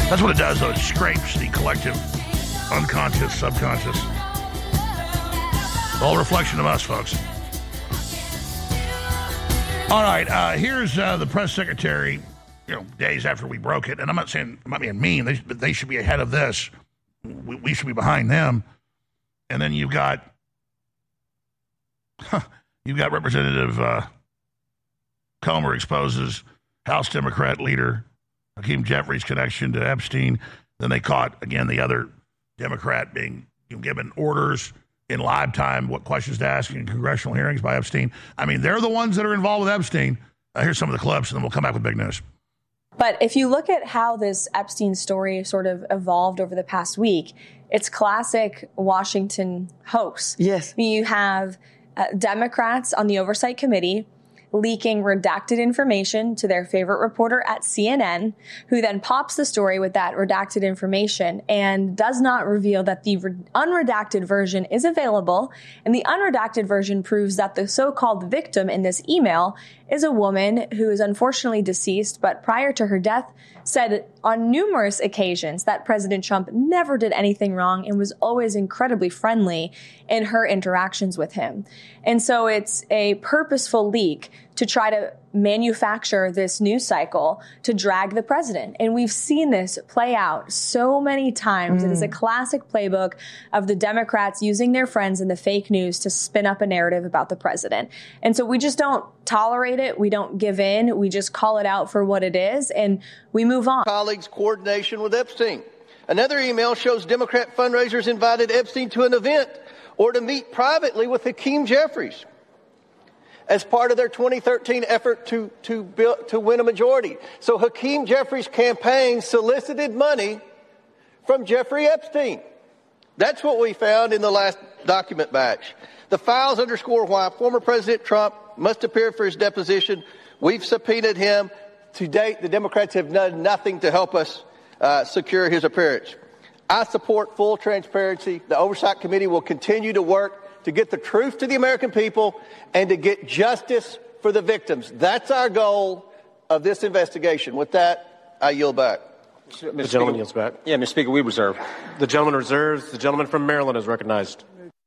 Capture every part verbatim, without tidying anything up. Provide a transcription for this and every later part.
That's what it does, though. It scrapes the collective unconscious, subconscious. All a reflection of us, folks. All right, uh, here's uh, the press secretary, you know, days after we broke it. And I'm not saying, I'm not being mean, they, but they should be ahead of this. We, we should be behind them. And then you've got, huh, you've got Representative uh, Comer exposes House Democrat leader Hakeem Jeffries' connection to Epstein. Then they caught, again, the other Democrat being you know, given orders in live time what questions to ask in congressional hearings by Epstein. I mean, they're the ones that are involved with Epstein. Uh, here's some of the clips, and then we'll come back with big news. But if you look at how this Epstein story sort of evolved over the past week, it's classic Washington hoax. Yes. You have uh, Democrats on the Oversight Committee leaking redacted information to their favorite reporter at C N N, who then pops the story with that redacted information and does not reveal that the re- unredacted version is available. And the unredacted version proves that the so-called victim in this email is a woman who is unfortunately deceased, but prior to her death said on numerous occasions that President Trump never did anything wrong and was always incredibly friendly in her interactions with him. And so it's a purposeful leak to try to manufacture this news cycle to drag the president. And we've seen this play out so many times. Mm. It is a classic playbook of the Democrats using their friends in the fake news to spin up a narrative about the president. And so we just don't tolerate it. We don't give in. We just call it out for what it is, and we move on. Colleagues' coordination with Epstein. Another email shows Democrat fundraisers invited Epstein to an event or to meet privately with Hakeem Jeffries as part of their twenty thirteen effort to, to, build, to win a majority. So Hakeem Jeffries' campaign solicited money from Jeffrey Epstein. That's what we found in the last document batch. The files underscore why former President Trump must appear for his deposition. We've subpoenaed him. To date, the Democrats have done nothing to help us uh, secure his appearance. I support full transparency. The Oversight Committee will continue to work to get the truth to the American people and to get justice for the victims. That's our goal of this investigation. With that, I yield back. The gentleman yields back. Yeah, Mister Speaker, we reserve. The gentleman reserves. The gentleman from Maryland is recognized.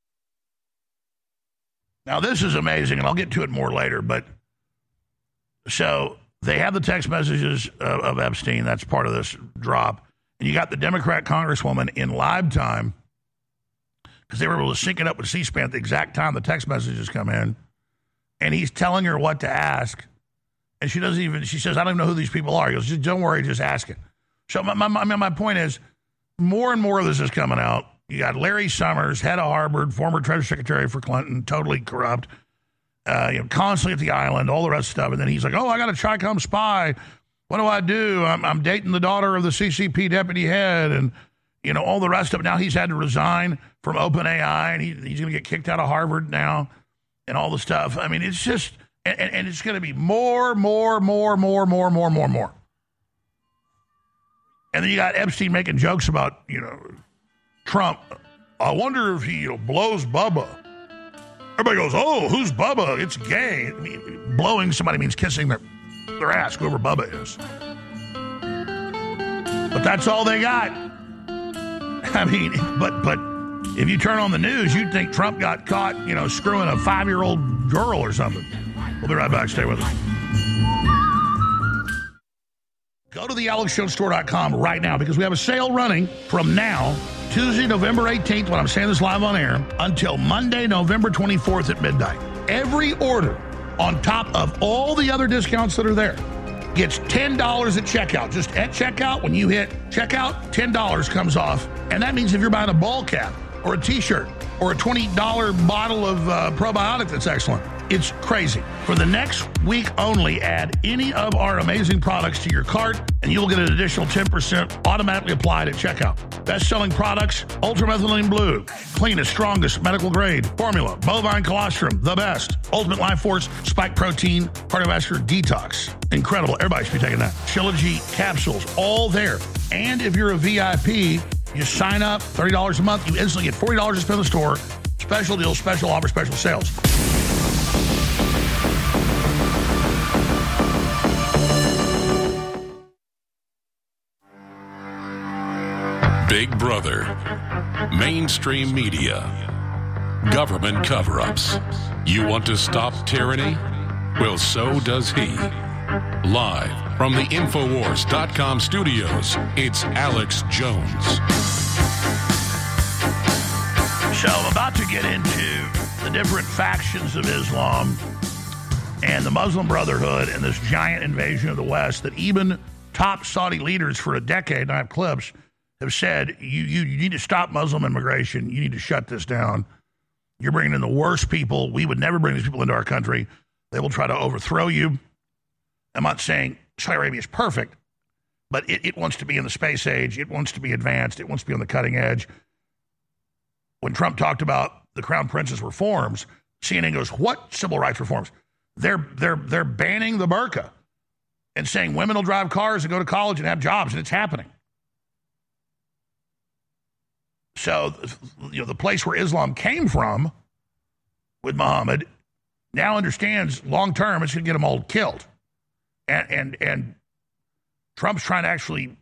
Now, this is amazing, and I'll get to it more later, but so they have the text messages of, of Epstein. That's part of this drop. And you got the Democrat congresswoman in live time because they were able to sync it up with C-SPAN at the exact time the text messages come in. And he's telling her what to ask. And she doesn't even, she says, I don't even know who these people are. He goes, just don't worry, just ask it. So my, my, my point is, more and more of this is coming out. You got Larry Summers, head of Harvard, former Treasury Secretary for Clinton, totally corrupt, uh, you know, constantly at the island, all the rest of stuff. And then he's like, oh, I got a Chi-Com spy. What do I do? I'm, I'm dating the daughter of the C C P deputy head and, you know, all the rest of it. Now he's had to resign from OpenAI, and he, he's going to get kicked out of Harvard now and all the stuff. I mean, it's just, and, and it's going to be more, more, more, more, more, more, more, more. And then you got Epstein making jokes about, you know, Trump. I wonder if he, you know, blows Bubba. Everybody goes, oh, who's Bubba? It's gay. I mean, blowing somebody means kissing their, their ass, whoever Bubba is. But that's all they got. I mean, but but if you turn on the news, you'd think Trump got caught, you know, screwing a five-year-old girl or something. We'll be right back. Stay with us. Go to the alex jones store dot com right now because we have a sale running from now, Tuesday, November eighteenth, when I'm saying this live on air, until Monday, November twenty-fourth at midnight. Every order on top of all the other discounts that are there gets ten dollars at checkout. Just at checkout, when you hit checkout, ten dollars comes off. And that means if you're buying a ball cap or a T-shirt or a twenty dollars bottle of uh, probiotic that's excellent, it's crazy. For the next week only, add any of our amazing products to your cart, and you'll get an additional ten percent automatically applied at checkout. Best-selling products, Ultramethylene Blue, cleanest, strongest medical grade formula, bovine colostrum, the best, Ultimate Life Force, Spike Protein, Cardiovascular Detox. Incredible. Everybody should be taking that. Trilogy capsules, all there. And if you're a V I P, you sign up, thirty dollars a month, you instantly get forty dollars to spend in the store. Special deals, special offers, special sales. Big Brother, mainstream media, government cover-ups. You want to stop tyranny? Well, so does he. Live from the Infowars dot com studios, it's Alex Jones. So I'm about to get into the different factions of Islam and the Muslim Brotherhood and this giant invasion of the West that even top Saudi leaders for a decade, and I have clips, have said, you, you, you need to stop Muslim immigration. You need to shut this down. You're bringing in the worst people. We would never bring these people into our country. They will try to overthrow you. I'm not saying Saudi Arabia is perfect, but it, it wants to be in the space age. It wants to be advanced. It wants to be on the cutting edge. When Trump talked about the Crown Prince's reforms, C N N goes, what civil rights reforms? They're, they're, they're banning the burqa and saying women will drive cars and go to college and have jobs, and it's happening. So, you know, the place where Islam came from with Muhammad now understands long-term it's going to get them all killed. And, and, and Trump's trying to actually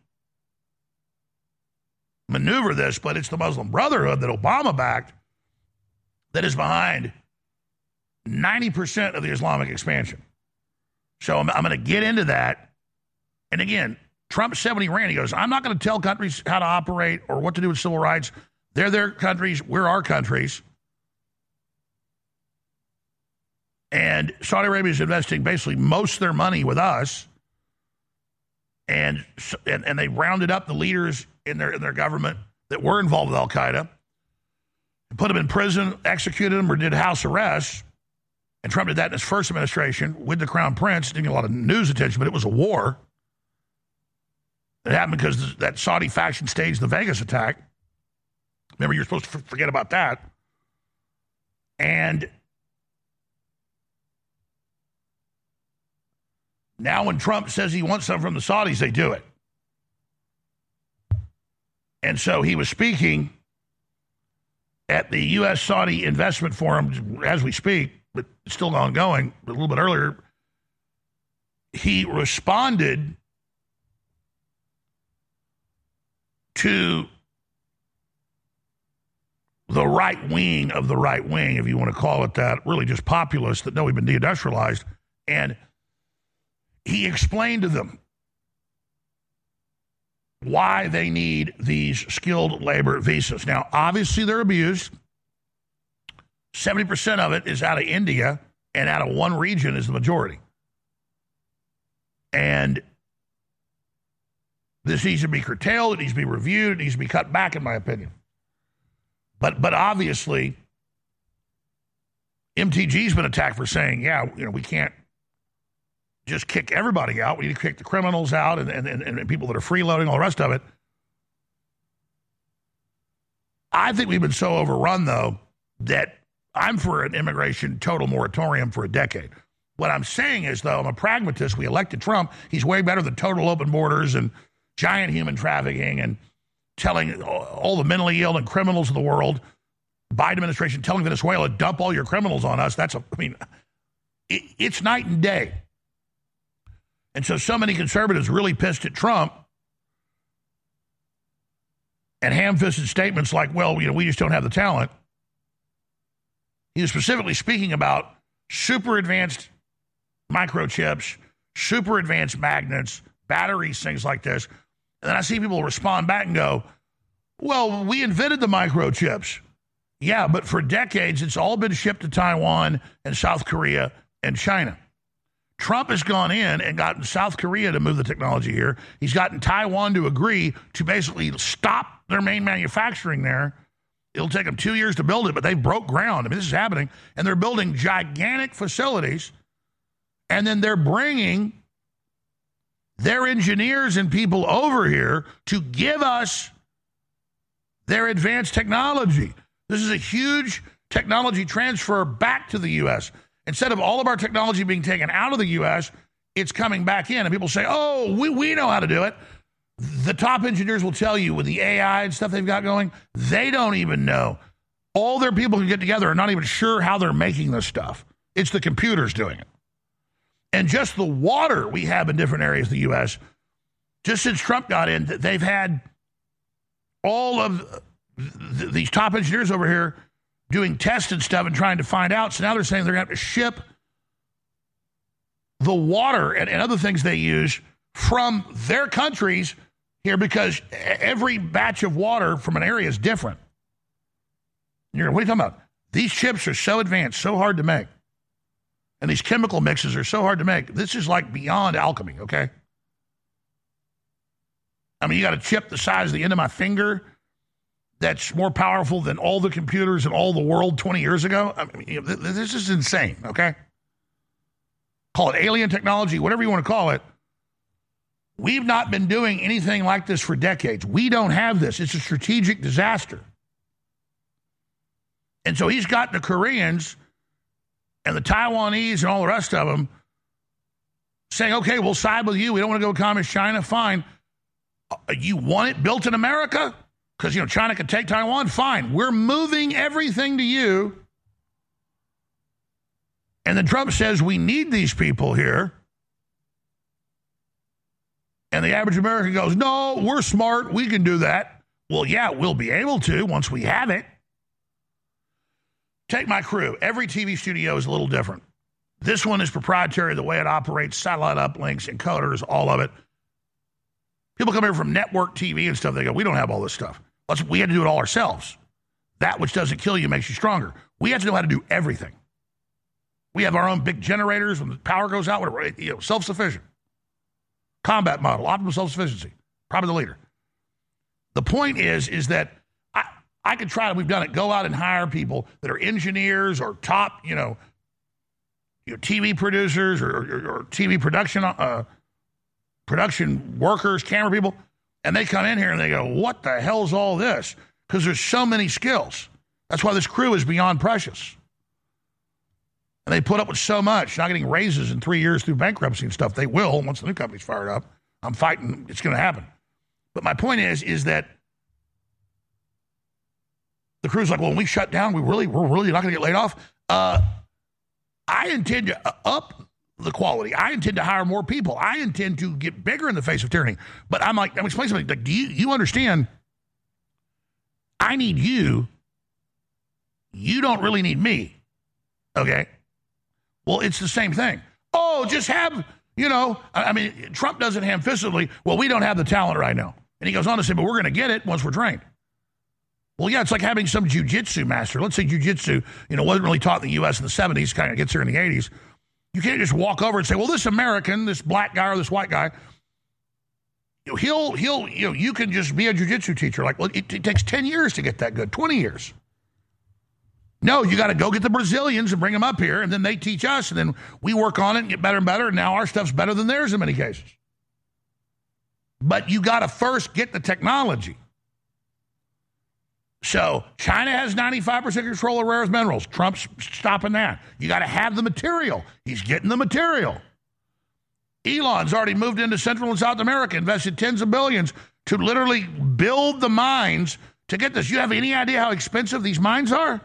maneuver this, but it's the Muslim Brotherhood that Obama backed that is behind ninety percent of the Islamic expansion. So I'm, I'm going to get into that. And again, Trump said when he ran, he goes, I'm not going to tell countries how to operate or what to do with civil rights. They're their countries. We're our countries. And Saudi Arabia is investing basically most of their money with us. And, and, and they rounded up the leaders in their, in their government that were involved with Al-Qaeda, put them in prison, executed them, or did house arrests. And Trump did that in his first administration with the Crown Prince. Didn't get a lot of news attention, but it was a war. It happened because that Saudi faction staged the Vegas attack. Remember, you're supposed to forget about that. And now when Trump says he wants something from the Saudis, they do it. And so he was speaking at the U S Saudi Investment Forum as we speak, but it's still ongoing, but a little bit earlier. He responded to the right wing of the right wing, if you want to call it that, really just populists that know we've been deindustrialized. And he explained to them why they need these skilled labor visas. Now, obviously, they're abused. seventy percent of it is out of India, and out of one region is the majority. And this needs to be curtailed. It needs to be reviewed. It needs to be cut back, in my opinion. But but obviously, M T G's been attacked for saying, yeah, you know, we can't just kick everybody out. We need to kick the criminals out and, and, and, and people that are freeloading, all the rest of it. I think we've been so overrun, though, that I'm for an immigration total moratorium for a decade. What I'm saying is, though, I'm a pragmatist. We elected Trump. He's way better than total open borders and giant human trafficking and telling all the mentally ill and criminals of the world, Biden administration telling Venezuela, dump all your criminals on us. That's, a, I mean, it, it's night and day. And so so many conservatives really pissed at Trump and ham-fisted statements like, well, you know, we just don't have the talent. He was specifically speaking about super advanced microchips, super advanced magnets, batteries, things like this. And then I see people respond back and go, well, we invented the microchips. Yeah, but for decades, it's all been shipped to Taiwan and South Korea and China. Trump has gone in and gotten South Korea to move the technology here. He's gotten Taiwan to agree to basically stop their main manufacturing there. It'll take them two years to build it, but they broke ground. I mean, this is happening. And they're building gigantic facilities. And then they're bringing their engineers and people over here to give us their advanced technology. This is a huge technology transfer back to the U S Instead of all of our technology being taken out of the U S, it's coming back in. And people say, oh, we, we know how to do it. The top engineers will tell you with the A I and stuff they've got going, they don't even know. All their people can get together are not even sure how they're making this stuff. It's the computers doing it. And just the water we have in different areas of the U S, just since Trump got in, they've had all of th- these top engineers over here doing tests and stuff and trying to find out. So now they're saying they're going to have to ship the water and, and other things they use from their countries here because every batch of water from an area is different. You're, what are you talking about? These chips are so advanced, so hard to make. And these chemical mixes are so hard to make. This is like beyond alchemy, okay? I mean, you got a chip the size of the end of my finger that's more powerful than all the computers in all the world twenty years ago. I mean, you know, this is insane, okay? Call it alien technology, whatever you want to call it. We've not been doing anything like this for decades. We don't have this. It's a strategic disaster. And so he's got the Koreans and the Taiwanese and all the rest of them saying, okay, we'll side with you. We don't want to go communist China. Fine. Uh, you want it built in America? Because, you know, China could take Taiwan. Fine. We're moving everything to you. And then Trump says we need these people here. And the average American goes, no, we're smart. We can do that. Well, yeah, we'll be able to once we have it. Take my crew. Every T V studio is a little different. This one is proprietary, the way it operates, satellite uplinks, encoders, all of it. People come here from network T V and stuff. They go, we don't have all this stuff. Let's, we had to do it all ourselves. That which doesn't kill you makes you stronger. We have to know how to do everything. We have our own big generators. When the power goes out, whatever, you know, self-sufficient. Combat model, optimal self-sufficiency. Probably the leader. The point is, is that I, I could try, we've done it, go out and hire people that are engineers or top, you know, you know T V producers or, or, or T V production uh, production workers, camera people, and they come in here and they go, what the hell's all this? Because there's so many skills. That's why this crew is beyond precious. And they put up with so much, not getting raises in three years through bankruptcy and stuff. They will once the new company's fired up. I'm fighting. It's going to happen. But my point is, is that the crew's like, well, when we shut down, we really, we're really not going to get laid off. Uh, I intend to up the quality. I intend to hire more people. I intend to get bigger in the face of tyranny. But I'm like, I'm explaining something. Like, do you, you understand? I need you. You don't really need me. Okay? Well, it's the same thing. Oh, just have, you know, I mean, Trump does it ham-fistedly. Well, we don't have the talent right now. And he goes on to say, but we're going to get it once we're trained. Well, yeah, it's like having some jiu-jitsu master. Let's say jiu-jitsu, you know, wasn't really taught in the U S in the seventies, kind of gets here in the eighties. You can't just walk over and say, well, this American, this black guy or this white guy, you know, he'll, he'll, you know, you can just be a jiu-jitsu teacher. Like, well, it, it takes ten years to get that good, twenty years. No, you got to go get the Brazilians and bring them up here, and then they teach us, and then we work on it and get better and better, and now our stuff's better than theirs in many cases. But you got to first get the technology. So China has ninety-five percent control of rare earth minerals. Trump's stopping that. You got to have the material. He's getting the material. Elon's already moved into Central and South America, invested tens of billions to literally build the mines to get this. You have any idea how expensive these mines are?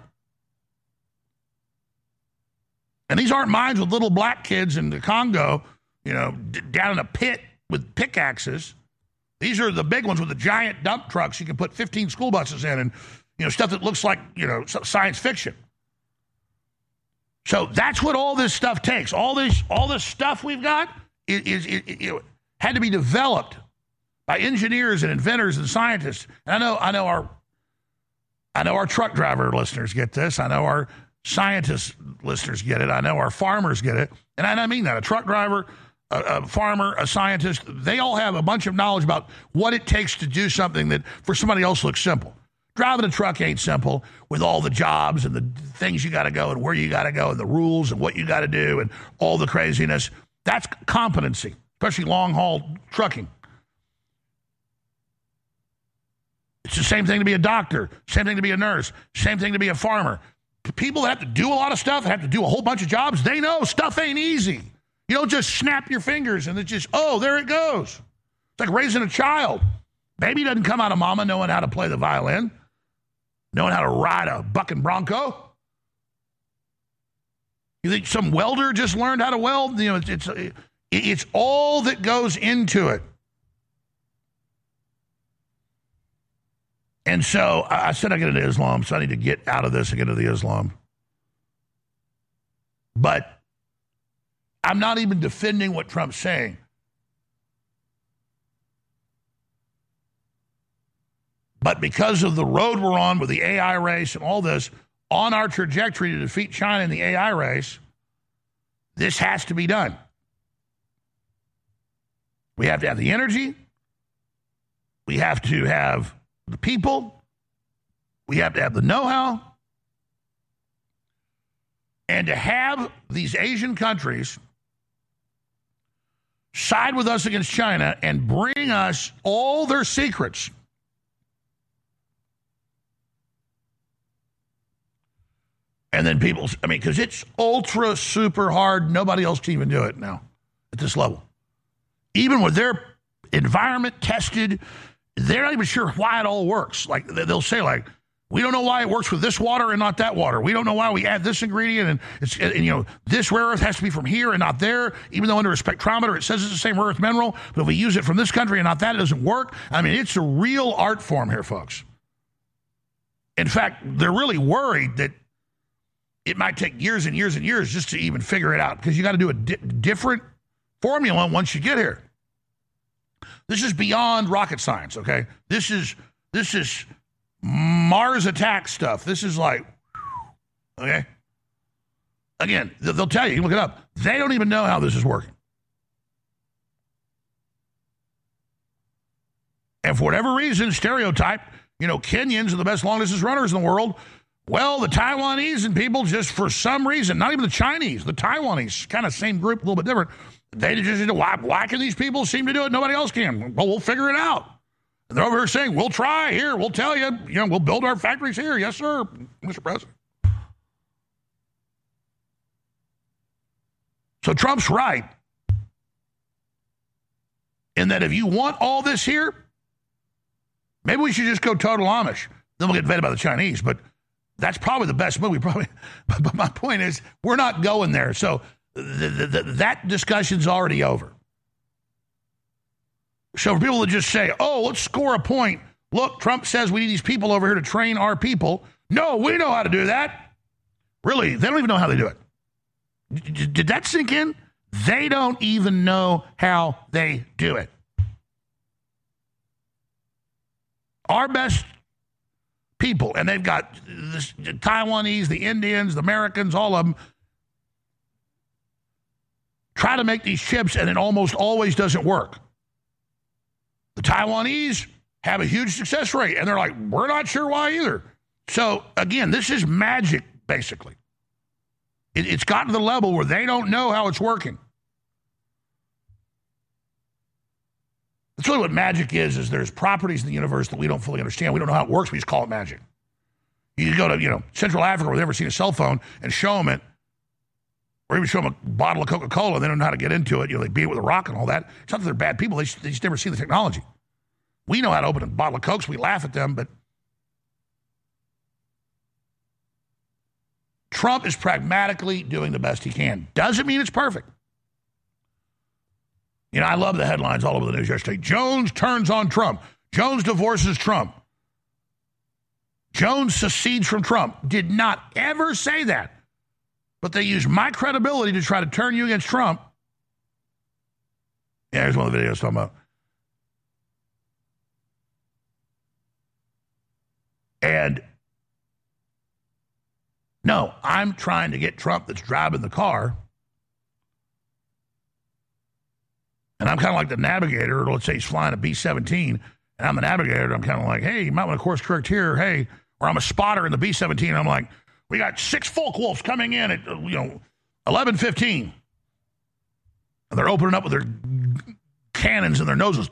And these aren't mines with little black kids in the Congo, you know, d- down in a pit with pickaxes. These are the big ones with the giant dump trucks you can put fifteen school buses in and, you know, stuff that looks like, you know, science fiction. So that's what all this stuff takes. All this all this stuff we've got is, is, is, is, is had to be developed by engineers and inventors and scientists. And I know I know our I know our truck driver listeners get this. I know our scientist listeners get it. I know our farmers get it. And I mean that. A truck driver, a, a farmer, a scientist, they all have a bunch of knowledge about what it takes to do something that for somebody else looks simple. Driving a truck ain't simple with all the jobs and the things you got to go and where you got to go and the rules and what you got to do and all the craziness. That's competency, especially long-haul trucking. It's the same thing to be a doctor, same thing to be a nurse, same thing to be a farmer. People that have to do a lot of stuff, have to do a whole bunch of jobs, they know stuff ain't easy. You don't just snap your fingers and it's just, oh, there it goes. It's like raising a child. Baby doesn't come out of mama knowing how to play the violin, knowing how to ride a bucking bronco. You think some welder just learned how to weld? You know, it's, it's, it's all that goes into it. And so I said I get into Islam, so I need to get out of this and get into the Islam. But I'm not even defending what Trump's saying. But because of the road we're on with the A I race and all this, on our trajectory to defeat China in the A I race, this has to be done. We have to have the energy. We have to have the people. We have to have the know-how. And to have these Asian countries side with us against China and bring us all their secrets. And then people, I mean, because it's ultra super hard. Nobody else can even do it now at this level. Even with their environment tested, they're not even sure why it all works. Like they'll say, like, we don't know why it works with this water and not that water. We don't know why we add this ingredient and it's and, you know this rare earth has to be from here and not there. Even though under a spectrometer it says it's the same rare earth mineral, but if we use it from this country and not that, it doesn't work. I mean, it's a real art form here, folks. In fact, they're really worried that it might take years and years and years just to even figure it out because you got to do a di- different formula once you get here. This is beyond rocket science, okay? This is this is Mars attack stuff. This is like, okay? Again, they'll tell you, you look it up. They don't even know how this is working. And for whatever reason, stereotype, you know, Kenyans are the best long-distance runners in the world. Well, the Taiwanese and people just for some reason, not even the Chinese, the Taiwanese, kind of same group, a little bit different. They just, why, why can these people seem to do it? Nobody else can. Well, we'll figure it out. And they're over here saying, we'll try here. We'll tell you. You know, we'll build our factories here. Yes, sir, Mister President. So Trump's right in that if you want all this here, maybe we should just go total Amish. Then we'll get vetted by the Chinese. But that's probably the best move. We probably, but my point is, we're not going there. So the, the, the, that discussion's already over. So for people to just say, oh, let's score a point. Look, Trump says we need these people over here to train our people. No, we know how to do that. Really, they don't even know how they do it. D- did that sink in? They don't even know how they do it. Our best people, and they've got the Taiwanese, the Indians, the Americans, all of them, try to make these chips, and it almost always doesn't work. The Taiwanese have a huge success rate, and they're like, we're not sure why either. So, again, this is magic, basically. It, it's gotten to the level where they don't know how it's working. That's really what magic is, is there's properties in the universe that we don't fully understand. We don't know how it works. We just call it magic. You go to, you know, Central Africa where they've never seen a cell phone and show them it, or even show them a bottle of Coca-Cola. They don't know how to get into it. You know, they beat it with a rock and all that. It's not that they're bad people. They just, they just never see the technology. We know how to open a bottle of Coke, so we laugh at them, but Trump is pragmatically doing the best he can. Doesn't mean it's perfect. You know, I love the headlines all over the news yesterday. Jones turns on Trump. Jones divorces Trump. Jones secedes from Trump. Did not ever say that. But they use my credibility to try to turn you against Trump. Yeah, here's one of the videos talking about. And no, I'm trying to get Trump that's driving the car. And I'm kind of like the navigator, or let's say he's flying a B seventeen, and I'm the navigator, and I'm kind of like, hey, you might want to course correct here, hey. Or I'm a spotter in the B seventeen, and I'm like, we got six Focke-Wulfs coming in at, you know, eleven fifteen. And they're opening up with their cannons in their noses.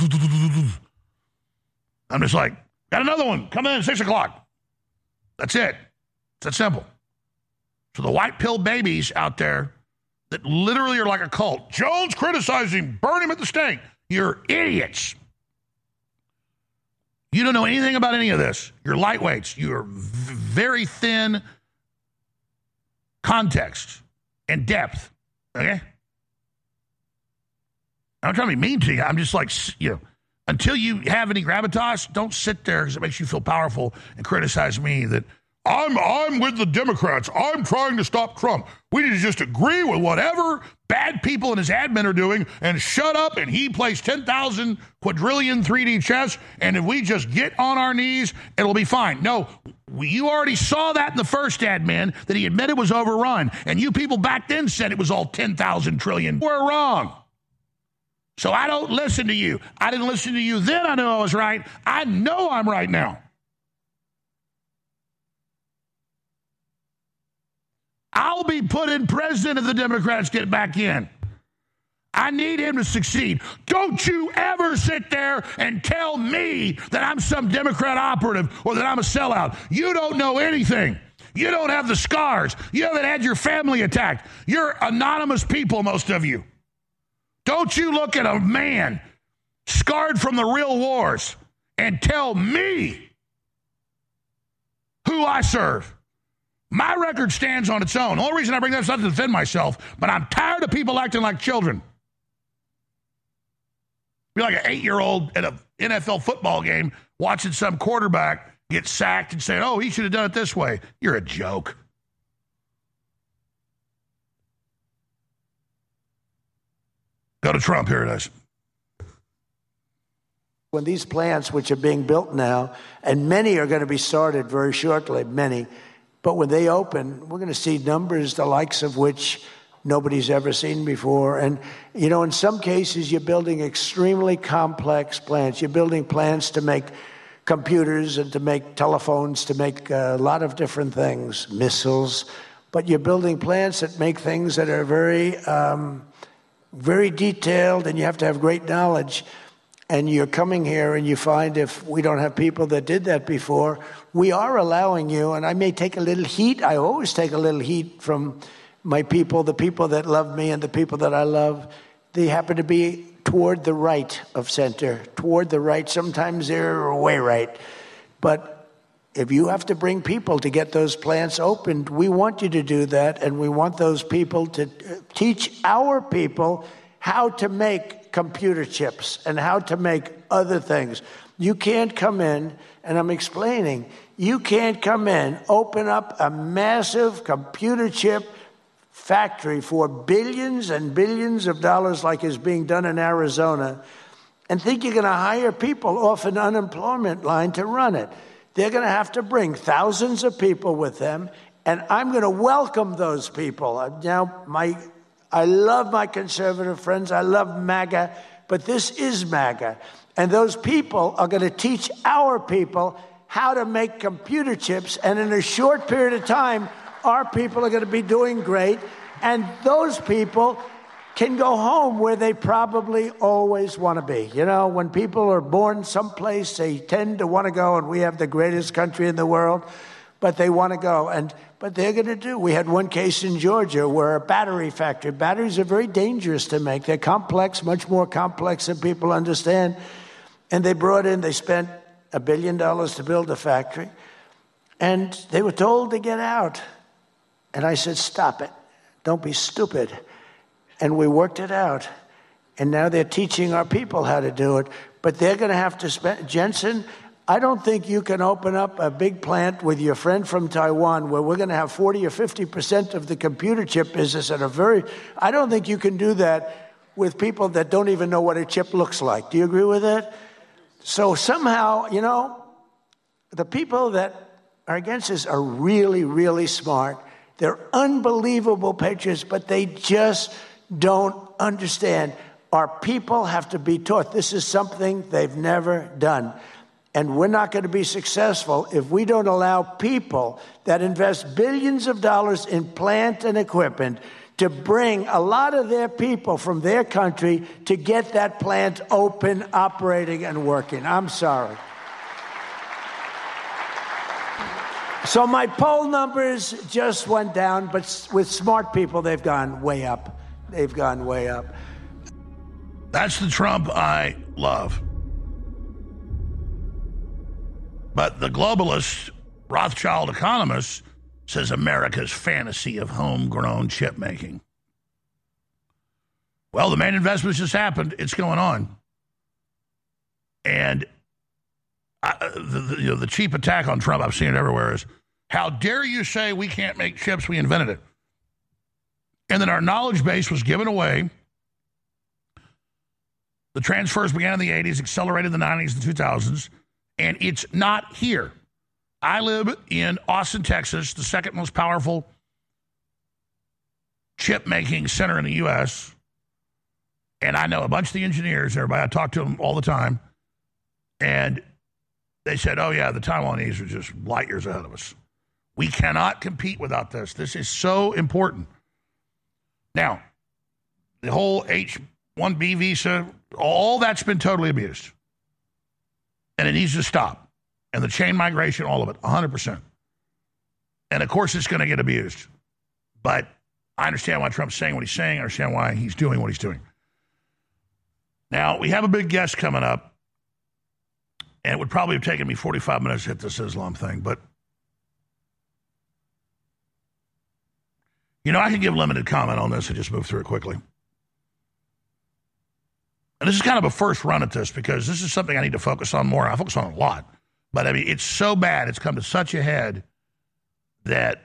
I'm just like, got another one coming in at six o'clock. That's it. It's that simple. So the white pill babies out there that literally are like a cult. Jones criticized him, burn him at the stake. You're idiots. You don't know anything about any of this. You're lightweights. You're v- very thin context and depth. Okay? I'm not trying to be mean to you. I'm just like, you know, until you have any gravitas, don't sit there because it makes you feel powerful and criticize me that I'm I'm with the Democrats. I'm trying to stop Trump. We need to just agree with whatever bad people and his admin are doing and shut up, and he plays ten thousand quadrillion three D chess, and if we just get on our knees, it'll be fine. No, we, you already saw that in the first admin, that he admitted was overrun, and you people back then said it was all ten thousand trillion. We're wrong. So I don't listen to you. I didn't listen to you then. I know I was right. I know I'm right now. I'll be put in president if the Democrats get back in. I need him to succeed. Don't you ever sit there and tell me that I'm some Democrat operative or that I'm a sellout. You don't know anything. You don't have the scars. You haven't had your family attacked. You're anonymous people, most of you. Don't you look at a man scarred from the real wars and tell me who I serve. My record stands on its own. The only reason I bring that up is not to defend myself, but I'm tired of people acting like children. Be like an eight-year-old at an N F L football game watching some quarterback get sacked and saying, oh, he should have done it this way. You're a joke. Go to Trump. Here it is. When these plants, which are being built now, and many are going to be started very shortly, many, but when they open, we're going to see numbers the likes of which nobody's ever seen before. And, you know, in some cases, you're building extremely complex plants. You're building plants to make computers and to make telephones, to make a lot of different things, missiles. But you're building plants that make things that are very, um, very detailed, and you have to have great knowledge. And you're coming here and you find if we don't have people that did that before, we are allowing you, and I may take a little heat. I always take a little heat from my people, the people that love me and the people that I love. They happen to be toward the right of center, toward the right. Sometimes they're way right. But if you have to bring people to get those plants opened, we want you to do that, and we want those people to teach our people how to make computer chips and how to make other things. You can't come in, and I'm explaining, you can't come in, open up a massive computer chip factory for billions and billions of dollars like is being done in Arizona, and think you're going to hire people off an unemployment line to run it. They're going to have to bring thousands of people with them, and I'm going to welcome those people. Now, my I love my conservative friends. I love MAGA, but this is MAGA. And those people are going to teach our people how to make computer chips. And in a short period of time, our people are going to be doing great. And those people can go home where they probably always want to be. You know, when people are born someplace, they tend to want to go, and we have the greatest country in the world, but they want to go. And But they're going to do. We had one case in Georgia where a battery factory, batteries are very dangerous to make. They're complex, much more complex than people understand. And they brought in, they spent a billion dollars to build a factory. And they were told to get out. And I said, stop it. Don't be stupid. And we worked it out. And now they're teaching our people how to do it. But they're going to have to spend, Jensen, I don't think you can open up a big plant with your friend from Taiwan where we're going to have forty or fifty percent of the computer chip business at a very, I don't think you can do that with people that don't even know what a chip looks like. Do you agree with that? So somehow, you know, the people that are against this are really, really smart. They're unbelievable patriots, but they just don't understand. Our people have to be taught. This is something they've never done. And we're not going to be successful if we don't allow people that invest billions of dollars in plant and equipment to bring a lot of their people from their country to get that plant open, operating, and working. I'm sorry. So my poll numbers just went down, but with smart people, they've gone way up. They've gone way up. That's the Trump I love. But the globalist, Rothschild economist, says America's fantasy of homegrown chip making. Well, the main investments just happened. It's going on. And I, the, the, you know, the cheap attack on Trump, I've seen it everywhere, is how dare you say we can't make chips, we invented it. And then our knowledge base was given away. The transfers began in the eighties, accelerated in the nineties and two thousands, and it's not here. I live in Austin, Texas, the second most powerful chip-making center in the U S, and I know a bunch of the engineers, everybody, I talk to them all the time, and they said, oh, yeah, the Taiwanese are just light years ahead of us. We cannot compete without this. This is so important. Now, the whole H one B visa, all that's been totally abused. And it needs to stop. And the chain migration, all of it, one hundred percent. And, of course, it's going to get abused. But I understand why Trump's saying what he's saying. I understand why he's doing what he's doing. Now, we have a big guest coming up. And it would probably have taken me forty-five minutes to hit this Islam thing. But, you know, I can give limited comment on this and just move through it quickly. And this is kind of a first run at this because this is something I need to focus on more. I focus on it a lot. But, I mean, it's so bad. It's come to such a head that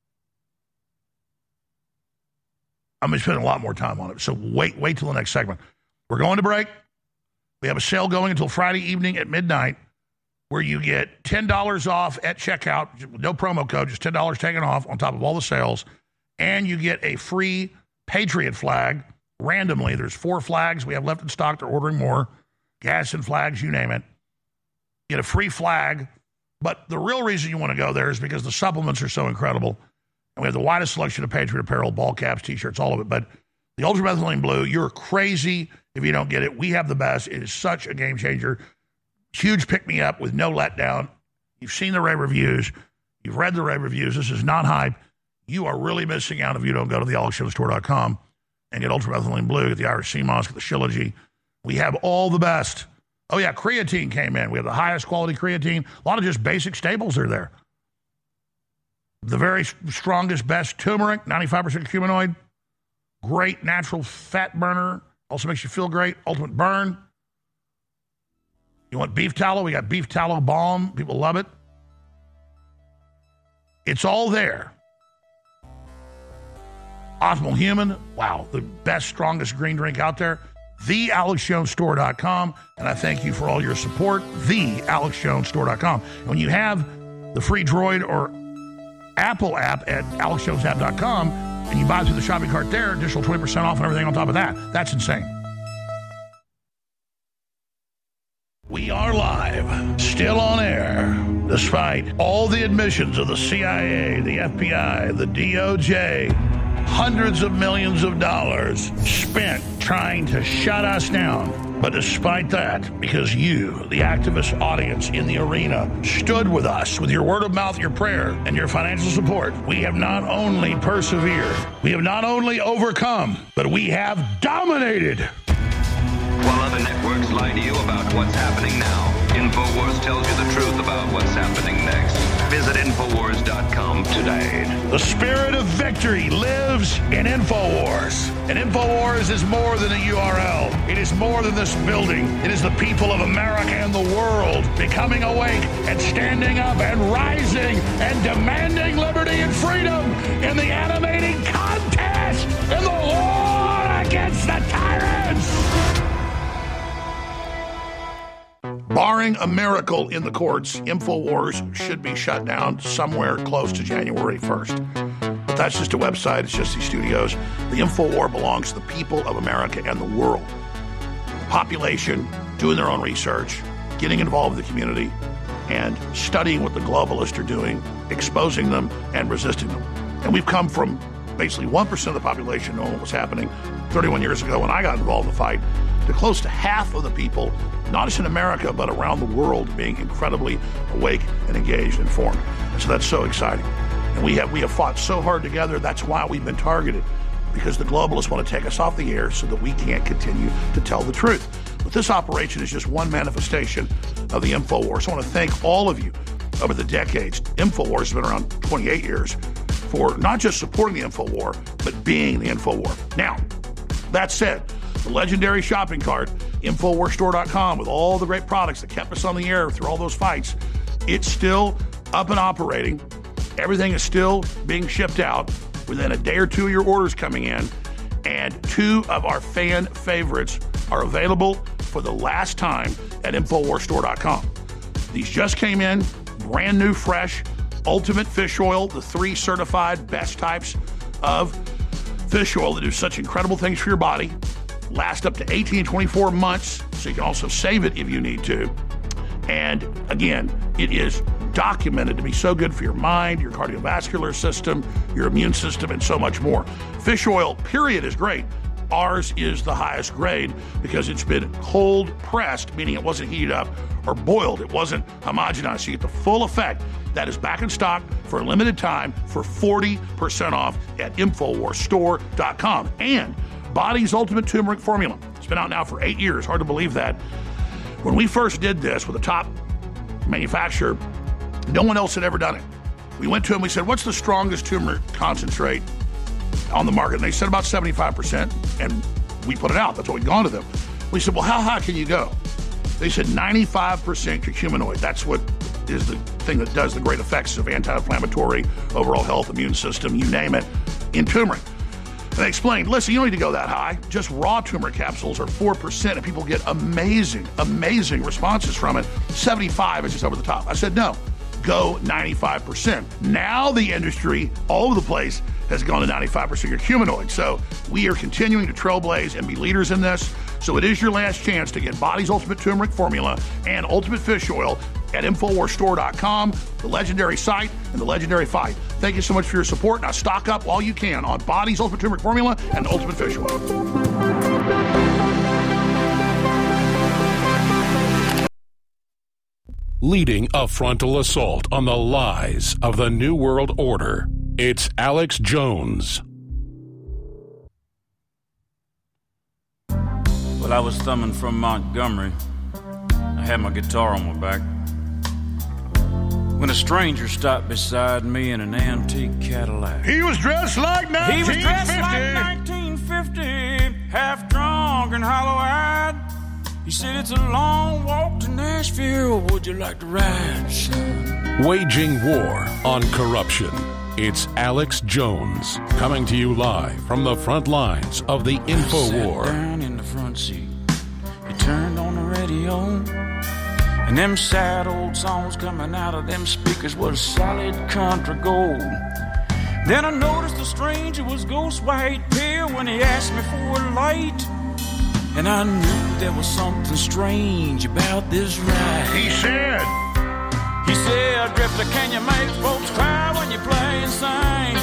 I'm going to spend a lot more time on it. So wait, wait till the next segment. We're going to break. We have a sale going until Friday evening at midnight where you get ten dollars off at checkout. No promo code, just ten dollars taken off on top of all the sales. And you get a free Patriot flag randomly. There's four flags we have left in stock. They're ordering more. Gas and flags, you name it. Get a free flag. But the real reason you want to go there is because the supplements are so incredible. And we have the widest selection of Patriot apparel, ball caps, T-shirts, all of it. But the Ultra Methylene Blue, you're crazy if you don't get it. We have the best. It is such a game changer. Huge pick-me-up with no letdown. You've seen the rave reviews. You've read the rave reviews. This is not hype. You are really missing out if you don't go to the alex jones store dot com and get Ultra Methylene Blue, get the Irish Sea Moss, get the Shilajit. We have all the best. Oh, yeah, creatine came in. We have the highest quality creatine. A lot of just basic staples are there. The very strongest, best turmeric, ninety-five percent humanoid. Great natural fat burner. Also makes you feel great. Ultimate burn. You want beef tallow? We got beef tallow balm. People love it. It's all there. Optimal Human. Wow, the best, strongest green drink out there. the alex jones store dot com. And I thank you for all your support. the alex jones store dot com. And when you have the free Droid or Apple app at alex jones app dot com and you buy through the shopping cart there, additional twenty percent off and everything on top of that. That's insane. We are live, still on air, despite all the admissions of the C I A, the F B I, the D O J, hundreds of millions of dollars spent trying to shut us down. But despite that, because you, the activist audience in the arena, stood with us with your word of mouth, your prayer, and your financial support, we have not only persevered, we have not only overcome, but we have dominated. While other networks lie to you about what's happening now, InfoWars tells you the truth about what's happening next. Visit Infowars dot com today. The spirit of victory lives in InfoWars. And InfoWars is more than a U R L. It is more than this building. It is the people of America and the world becoming awake and standing up and rising and demanding liberty and freedom in the animating contest in the war against the tyrants. Barring a miracle in the courts, InfoWars should be shut down somewhere close to January first. But that's just a website. It's just these studios. The InfoWar belongs to the people of America and the world. The population doing their own research, getting involved with the community, and studying what the globalists are doing, exposing them, and resisting them. And we've come from basically one percent of the population knowing what was happening thirty-one years ago when I got involved in the fight, to close to half of the people, not just in America, but around the world, being incredibly awake and engaged and informed. And so that's so exciting. And we have we have fought so hard together. That's why we've been targeted, because the globalists want to take us off the air so that we can't continue to tell the truth. But this operation is just one manifestation of the InfoWars. I want to thank all of you over the decades. InfoWars has been around twenty-eight years for not just supporting the InfoWar, but being the InfoWar. Now, that said, the legendary shopping cart Infowars Store dot com, with all the great products that kept us on the air through all those fights, it's still up and operating. Everything is still being shipped out within a day or two of your orders coming in. And two of our fan favorites are available for the last time at Infowars Store dot com. These just came in, brand new, fresh, Ultimate Fish Oil, the three certified best types of fish oil that do such incredible things for your body. Last up to eighteen, twenty-four months, so you can also save it if you need to. And again, it is documented to be so good for your mind, your cardiovascular system, your immune system, and so much more. Fish oil, period, is great. Ours is the highest grade because it's been cold pressed, meaning it wasn't heated up or boiled. It wasn't homogenized. So you get the full effect. That is back in stock for a limited time for forty percent off at Infowars Store dot com. And Body's Ultimate Turmeric Formula. It's been out now for eight years. Hard to believe that. When we first did this with a top manufacturer, no one else had ever done it. We went to them, we said, what's the strongest turmeric concentrate on the market? And they said about seventy-five percent, and we put it out. That's what we'd gone to them. We said, well, how high can you go? They said ninety-five percent curcuminoid. That's what is the thing that does the great effects of anti-inflammatory, overall health, immune system, you name it, in turmeric. And they explained, listen, you don't need to go that high. Just raw turmeric capsules are four percent, and people get amazing, amazing responses from it. seventy-five is just over the top. I said, no, go ninety-five percent. Now the industry, all over the place, has gone to ninety-five percent curcuminoid. So we are continuing to trailblaze and be leaders in this. So it is your last chance to get Body's Ultimate Turmeric Formula and Ultimate Fish Oil at Infowars Store dot com, the legendary site and the legendary fight. Thank you so much for your support. Now stock up while you can on Body's Ultimate Turmeric Formula and Ultimate Fish Oil. Leading a frontal assault on the lies of the New World Order, it's Alex Jones. Well, I was thumbing from Montgomery. I had my guitar on my back when a stranger stopped beside me in an antique Cadillac. He was dressed like nineteen fifty. He was dressed like nineteen fifty, half drunk and hollow-eyed. He said, it's a long walk to Nashville. Would you like to ride, son? Waging war on corruption. It's Alex Jones, coming to you live from the front lines of the Info War. Down in the front seat, he turned on the radio, and them sad old songs coming out of them speakers was solid country gold. Then I noticed the stranger was ghost white pale when he asked me for a light, and I knew there was something strange about this ride. He said, He said, Drifter, can you make folks cry when you play and sing?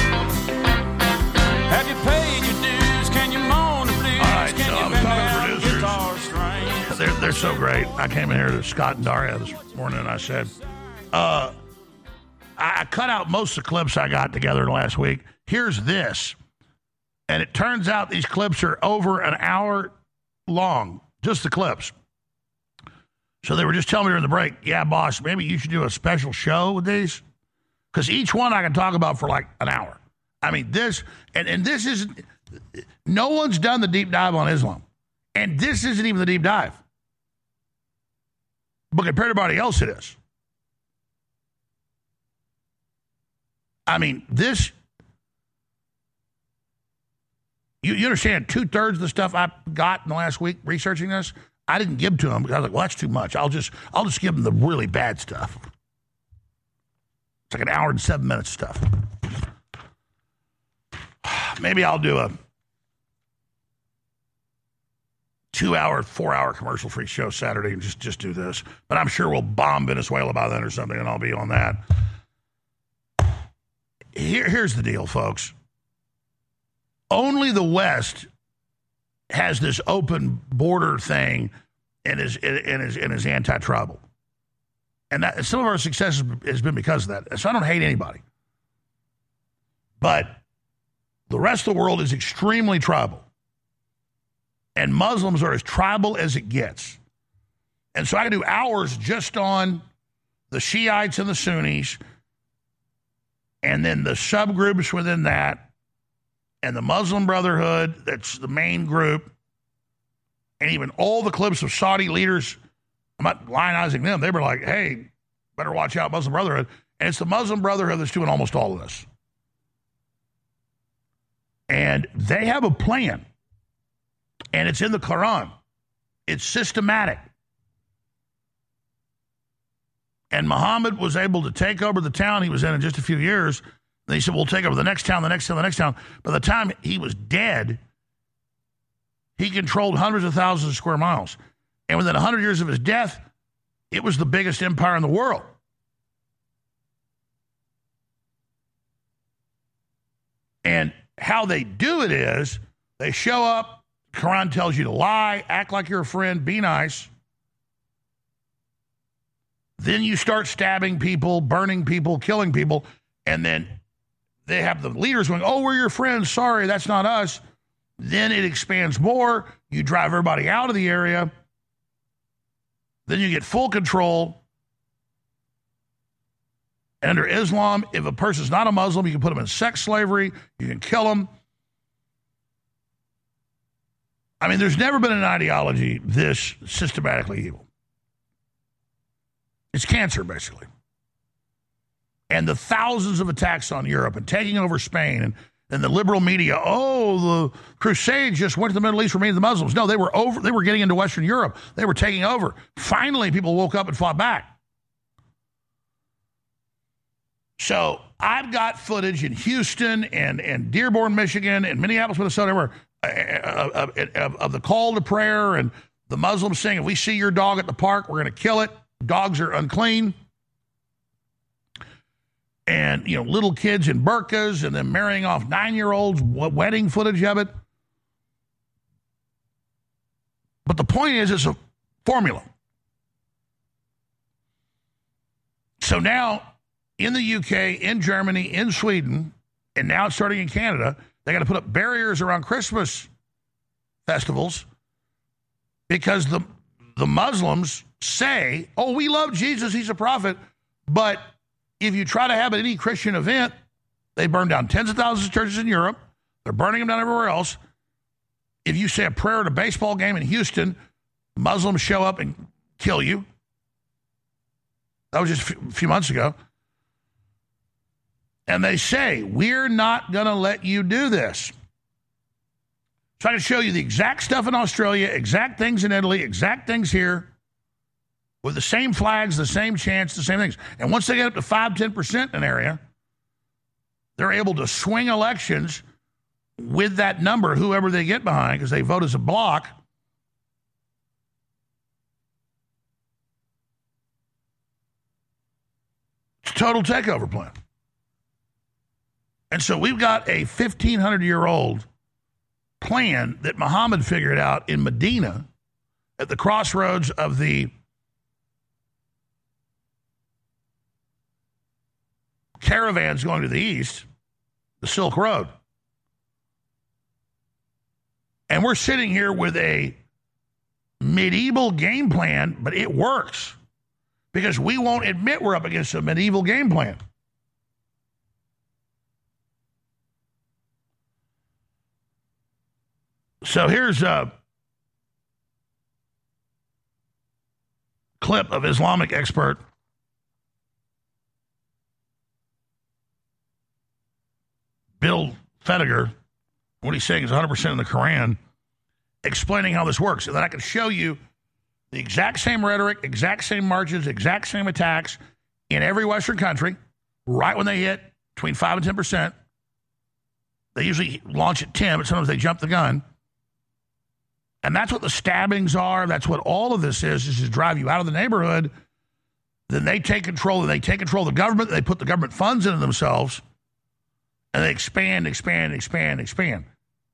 Have you paid your dues? Can you moan the blues? All right, can so you I'm bend talking down to producers. guitar strings? They're, they're so great. I came in here to Scott and Daria this morning, and I said, uh, I, I cut out most of the clips I got together in the last week. Here's this. And it turns out these clips are over an hour long, just the clips. So they were just telling me during the break, yeah, boss, maybe you should do a special show with these. Because each one I can talk about for like an hour. I mean, this, and, and this isn't, no one's done the deep dive on Islam. And this isn't even the deep dive. But compared to everybody else, it is. I mean, this, you, you understand, two-thirds of the stuff I got in the last week researching this, I didn't give to them because I was like, well, that's too much. I'll just I'll just give them the really bad stuff. It's like an hour and seven minutes stuff. Maybe I'll do a two-hour, four-hour commercial-free show Saturday and just, just do this. But I'm sure we'll bomb Venezuela by then or something, and I'll be on that. Here, here's the deal, folks. Only the West has this open border thing and is and is and is anti-tribal, and that some of our success has been because of that. So I don't hate anybody, but the rest of the world is extremely tribal, and Muslims are as tribal as it gets. And so I can do hours just on the Shiites and the Sunnis, and then the subgroups within that. And the Muslim Brotherhood, that's the main group. And even all the clips of Saudi leaders, I'm not lionizing them, they were like, hey, better watch out, Muslim Brotherhood. And it's the Muslim Brotherhood that's doing almost all of this. And they have a plan. And it's in the Quran. It's systematic. And Muhammad was able to take over the town he was in in just a few years. They said, we'll take over the next town, the next town, the next town. By the time he was dead, he controlled hundreds of thousands of square miles. And within one hundred years of his death, it was the biggest empire in the world. And how they do it is they show up, the Quran tells you to lie, act like you're a friend, be nice. Then you start stabbing people, burning people, killing people, and then they have the leaders going, oh, we're your friends, sorry, that's not us. Then it expands more. You drive everybody out of the area. Then you get full control. And under Islam, if a person's not a Muslim, you can put them in sex slavery. You can kill them. I mean, there's never been an ideology this systematically evil. It's cancer, basically. And the thousands of attacks on Europe and taking over Spain and, and the liberal media, oh, the Crusades just went to the Middle East for me and the Muslims. No, they were over. They were getting into Western Europe. They were taking over. Finally, people woke up and fought back. So I've got footage in Houston and, and Dearborn, Michigan, and Minneapolis, Minnesota, where, uh, of, of, of the call to prayer and the Muslims saying, if we see your dog at the park, we're going to kill it. Dogs are unclean. And, you know, little kids in burqas and then marrying off nine-year-olds, wedding footage of it. But the point is, it's a formula. So now, in the U K, in Germany, in Sweden, and now it's starting in Canada, they got to put up barriers around Christmas festivals because the the Muslims say, oh, we love Jesus, he's a prophet, but if you try to have any Christian event, they burn down tens of thousands of churches in Europe. They're burning them down everywhere else. If you say a prayer at a baseball game in Houston, Muslims show up and kill you. That was just a few months ago. And they say, we're not going to let you do this. So I can show you the exact stuff in Australia, exact things in Italy, exact things here, with the same flags, the same chants, the same things. And once they get up to five, ten percent in an area, they're able to swing elections with that number, whoever they get behind, because they vote as a block. It's a total takeover plan. And so we've got a fifteen hundred year old plan that Muhammad figured out in Medina at the crossroads of the caravans going to the east, the Silk Road. And we're sitting here with a medieval game plan, but it works because we won't admit we're up against a medieval game plan. So here's a clip of Islamic expert Bill Fediger. What he's saying is one hundred percent in the Quran, explaining how this works. And then I can show you the exact same rhetoric, exact same marches, exact same attacks in every Western country, right when they hit between five and ten percent. They usually launch at ten, but sometimes they jump the gun. And that's what the stabbings are. That's what all of this is, is to drive you out of the neighborhood. Then they take control, and they take control of the government. They put the government funds into themselves, and they expand, expand, expand, expand.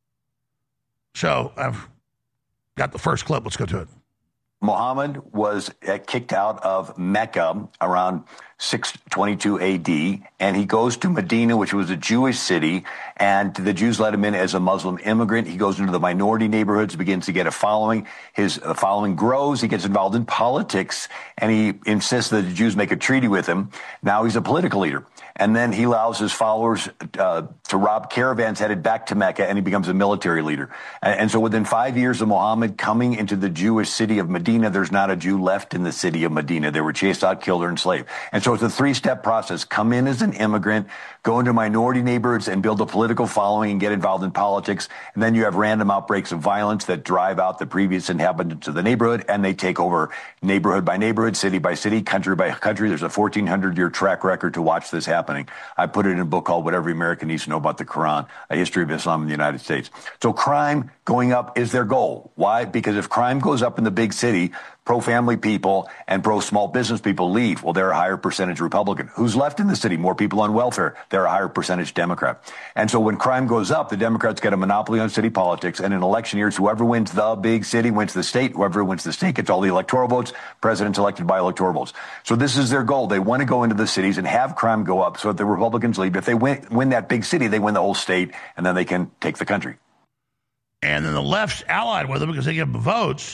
So I've got the first clip. Let's go to it. Muhammad was kicked out of Mecca around six twenty-two A D, and he goes to Medina, which was a Jewish city, and the Jews let him in as a Muslim immigrant. He goes into the minority neighborhoods, begins to get a following. His following grows. He gets involved in politics, and he insists that the Jews make a treaty with him. Now he's a political leader. And then he allows his followers uh, to rob caravans headed back to Mecca, and he becomes a military leader. And, and so within five years of Muhammad coming into the Jewish city of Medina, there's not a Jew left in the city of Medina. They were chased out, killed, or enslaved. And so it's a three-step process. Come in as an immigrant, go into minority neighborhoods and build a political following and get involved in politics. And then you have random outbreaks of violence that drive out the previous inhabitants of the neighborhood, and they take over neighborhood by neighborhood, city by city, country by country. There's a fourteen hundred year track record to watch this happening. I put it in a book called What Every American Needs to Know About the Quran, A History of Islam in the United States. So crime going up is their goal. Why? Because if crime goes up in the big city, pro-family people and pro-small business people leave. Well, they're a higher percentage Republican. Who's left in the city? More people on welfare. They're a higher percentage Democrat. And so when crime goes up, the Democrats get a monopoly on city politics. And in election years, whoever wins the big city wins the state. Whoever wins the state gets all the electoral votes. President's elected by electoral votes. So this is their goal. They want to go into the cities and have crime go up so that the Republicans leave. If they win, win that big city, they win the whole state, and then they can take the country. And then the left's allied with them because they give them votes.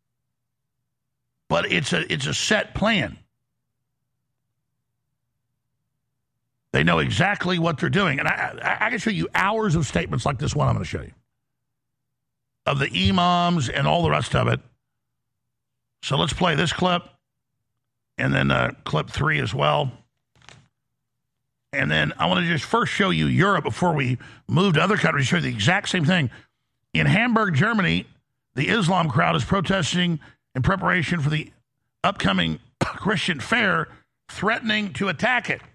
But it's a it's a set plan. They know exactly what they're doing. And I, I, I can show you hours of statements like this one I'm going to show you. Of the imams and all the rest of it. So let's play this clip. And then uh, clip three as well. And then I want to just first show you Europe before we move to other countries, show you the exact same thing. In Hamburg, Germany, the Islam crowd is protesting in preparation for the upcoming Christian fair, threatening to attack it.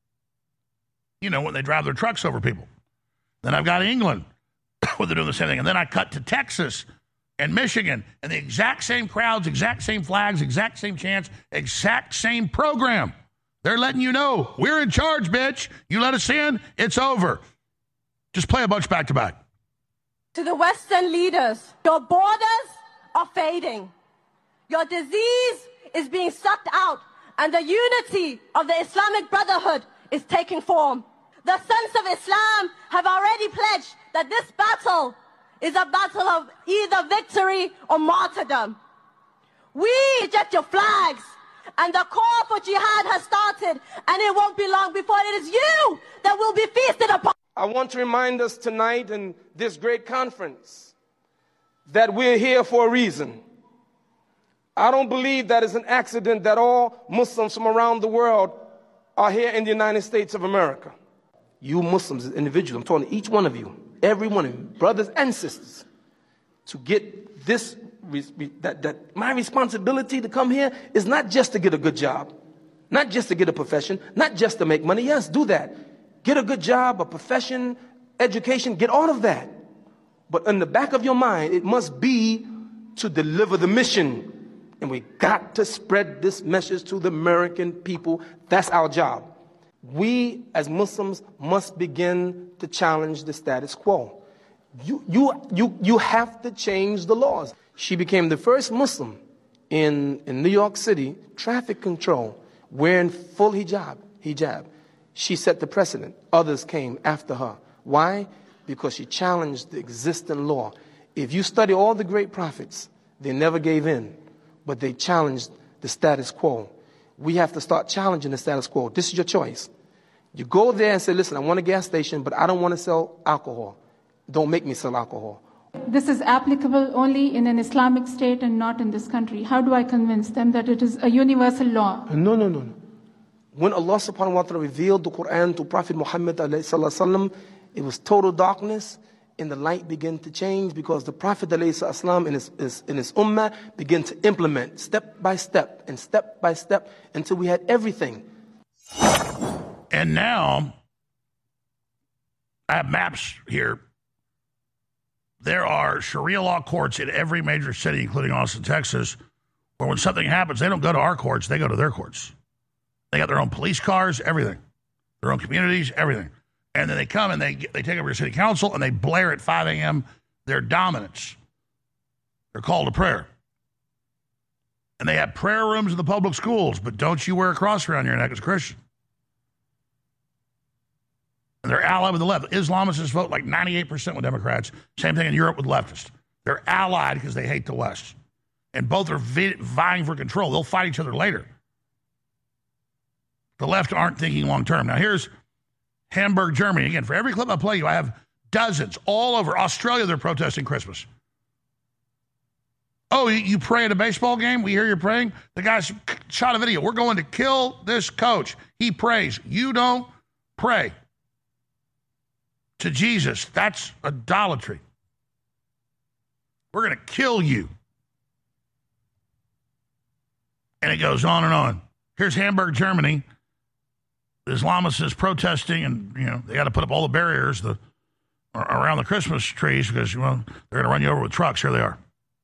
You know, when they drive their trucks over people. Then I've got England, where they're doing the same thing. And then I cut to Texas and Michigan, and the exact same crowds, exact same flags, exact same chants, exact same program. They're letting you know, we're in charge, bitch. You let us in, it's over. Just play a bunch back to back. To the Western leaders, your borders are fading. Your disease is being sucked out, and the unity of the Islamic Brotherhood is taking form. The sons of Islam have already pledged that this battle is a battle of either victory or martyrdom. We reject your flags, and the call for jihad has started, and it won't be long before it is you that will be feasted upon. I want to remind us tonight in this great conference that we're here for a reason. I don't believe that it's an accident that all Muslims from around the world are here in the United States of America. You Muslims, individuals, I'm talking to each one of you, every one of you, brothers and sisters, to get this, that, that my responsibility to come here is not just to get a good job, not just to get a profession, not just to make money. Yes, do that. Get a good job, a profession, education, get all of that. But in the back of your mind, it must be to deliver the mission. And we got to spread this message to the American people. That's our job. We, as Muslims, must begin to challenge the status quo. You, you, you, you have to change the laws. She became the first Muslim in, in New York City, traffic control, wearing full hijab, hijab. She set the precedent. Others came after her. Why? Because she challenged the existing law. If you study all the great prophets, they never gave in, but they challenged the status quo. We have to start challenging the status quo. This is your choice. You go there and say, listen, I want a gas station, but I don't want to sell alcohol. Don't make me sell alcohol. This is applicable only in an Islamic state and not in this country. How do I convince them that it is a universal law? No, no, no, no. When Allah subhanahu wa ta'ala revealed the Quran to Prophet Muhammad sallallahu alaihi wasallam, it was total darkness, and the light began to change because the Prophet ﷺ and his, his, and his ummah began to implement step by step and step by step until we had everything. And now, I have maps here. There are Sharia law courts in every major city, including Austin, Texas, where when something happens, they don't go to our courts, they go to their courts. They got their own police cars, everything. Their own communities, everything. And then they come and they they take over your city council and they blare at five a.m. their dominance. They're called to prayer. And they have prayer rooms in the public schools, but don't you wear a cross around your neck as a Christian. And they're allied with the left. Islamists vote like ninety-eight percent with Democrats. Same thing in Europe with leftists. They're allied because they hate the West. And both are vi- vying for control. They'll fight each other later. The left aren't thinking long term. Now, here's Hamburg, Germany. Again, for every clip I play you, I have dozens all over. Australia, they're protesting Christmas. Oh, you, you pray at a baseball game? We hear you're praying? The guy shot a video. We're going to kill this coach. He prays. You don't pray to Jesus. That's idolatry. We're going to kill you. And it goes on and on. Here's Hamburg, Germany. The Islamists protesting, and you know they got to put up all the barriers the, around the Christmas trees because well, they're going to run you over with trucks. Here they are.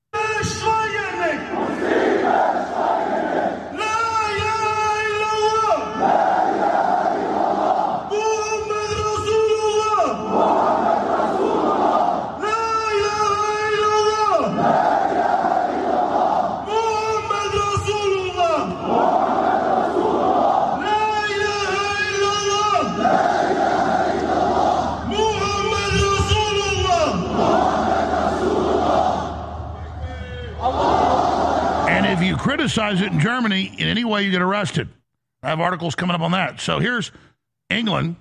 If you criticize it in Germany in any way, you get arrested. I have articles coming up on that. So here's England.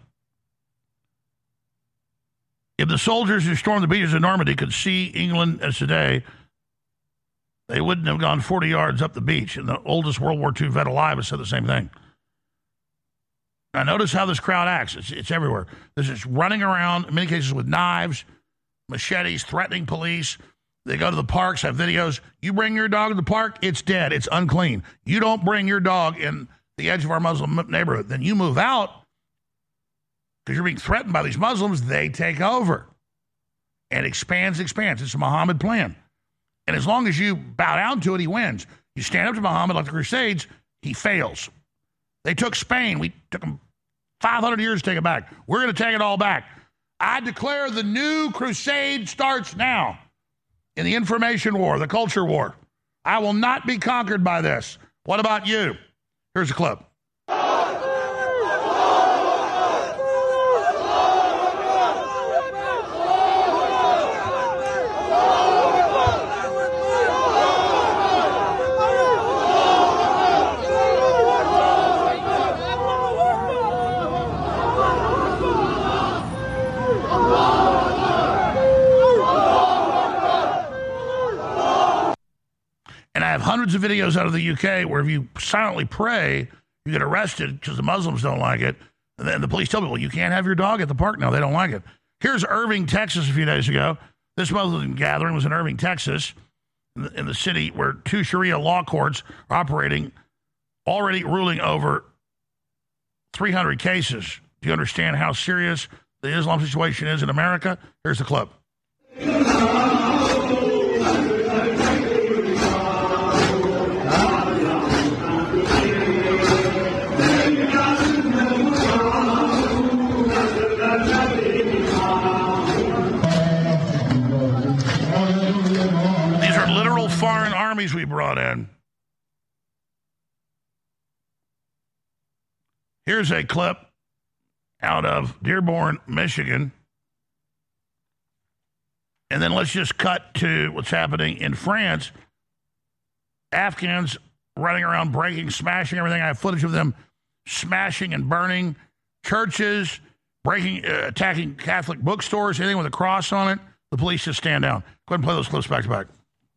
If the soldiers who stormed the beaches of Normandy could see England as today, they wouldn't have gone forty yards up the beach. And the oldest World War Two vet alive has said the same thing. Now notice how this crowd acts. It's, it's everywhere. There's just running around, in many cases with knives, machetes, threatening police. They go to the parks, have videos. You bring your dog to the park, it's dead. It's unclean. You don't bring your dog in the edge of our Muslim neighborhood. Then you move out because you're being threatened by these Muslims. They take over. And expands, expands. It's a Muhammad plan. And as long as you bow down to it, he wins. You stand up to Muhammad like the Crusades, he fails. They took Spain. We took them five hundred years to take it back. We're going to take it all back. I declare the new crusade starts now. In the information war, the culture war. I will not be conquered by this. What about you? Here's a clip. And I have hundreds of videos out of the U K where if you silently pray, you get arrested because the Muslims don't like it. And then the police tell people, you can't have your dog at the park now. They don't like it. Here's Irving, Texas a few days ago. This Muslim gathering was in Irving, Texas, in the, in the city where two Sharia law courts are operating, already ruling over three hundred cases. Do you understand how serious the Islam situation is in America? Here's the clip. Foreign armies we brought in. Here's a clip out of Dearborn, Michigan. And then let's just cut to what's happening in France. Afghans running around, breaking, smashing everything. I have footage of them smashing and burning churches, breaking, uh, attacking Catholic bookstores, anything with a cross on it. The police just stand down. Go ahead and play those clips back to back.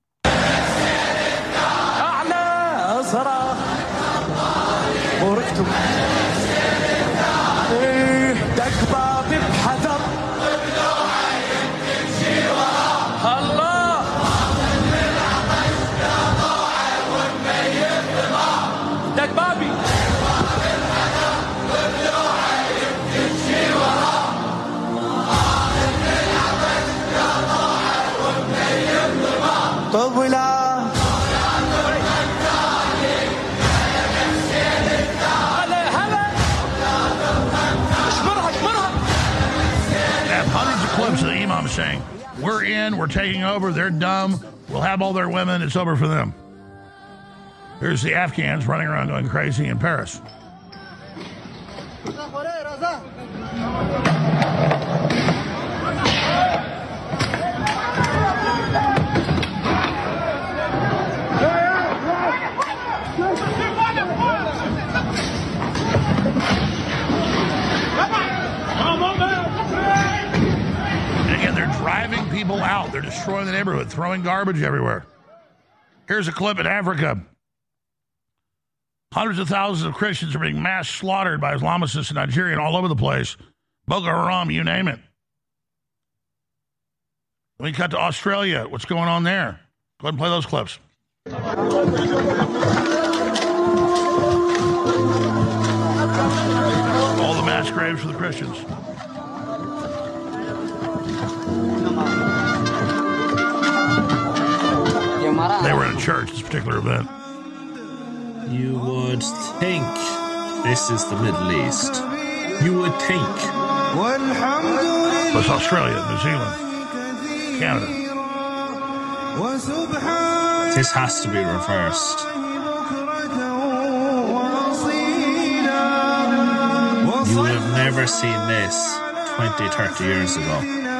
Saying, we're in, we're taking over, they're dumb, we'll have all their women, it's over for them. Here's the Afghans running around going crazy in Paris. out. They're destroying the neighborhood, throwing garbage everywhere. Here's a clip in Africa. Hundreds of thousands of Christians are being mass slaughtered by Islamicists in Nigeria and all over the place. Boko Haram, you name it. Then we cut to Australia. What's going on there? Go ahead and play those clips. All the mass graves for the Christians. They were in a church, this particular event. You would think this is the Middle East. You would think. That's Australia, New Zealand, Canada. This has to be reversed. You would have never seen this twenty, thirty years ago.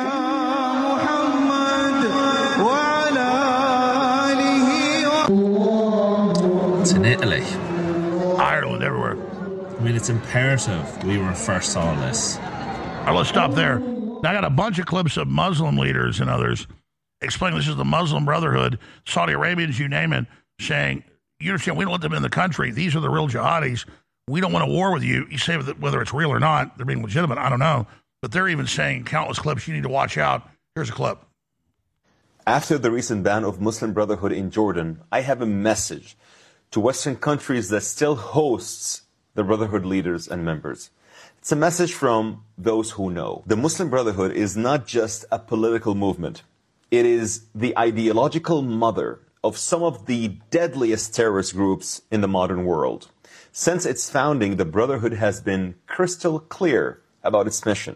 It's in Italy. Ireland, everywhere. I mean, it's imperative we reverse all this. All right, let's stop there. Now, I got a bunch of clips of Muslim leaders and others explaining this is the Muslim Brotherhood, Saudi Arabians, you name it, saying, you understand, we don't let them in the country. These are the real jihadis. We don't want a war with you. You say whether it's real or not, they're being legitimate, I don't know. But they're even saying countless clips, you need to watch out. Here's a clip. After the recent ban of Muslim Brotherhood in Jordan, I have a message to Western countries that still hosts the Brotherhood leaders and members. It's a message from those who know. The Muslim Brotherhood is not just a political movement. It is the ideological mother of some of the deadliest terrorist groups in the modern world. Since its founding, the Brotherhood has been crystal clear about its mission.